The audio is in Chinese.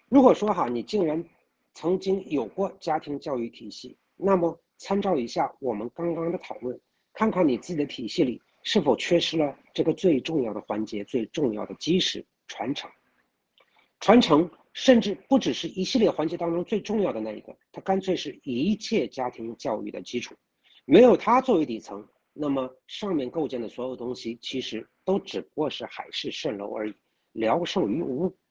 如果说你竟然曾经有过家庭教育体系，那么参照一下我们刚刚的讨论，看看你自己的体系里是否缺失了这个最重要的环节、最重要的基石——传承。传承甚至不只是一系列环节当中最重要的那一个，它干脆是一切家庭教育的基础。没有它作为底层，那么上面构建的所有东西其实都只不过是海市蜃楼而已，聊胜于无。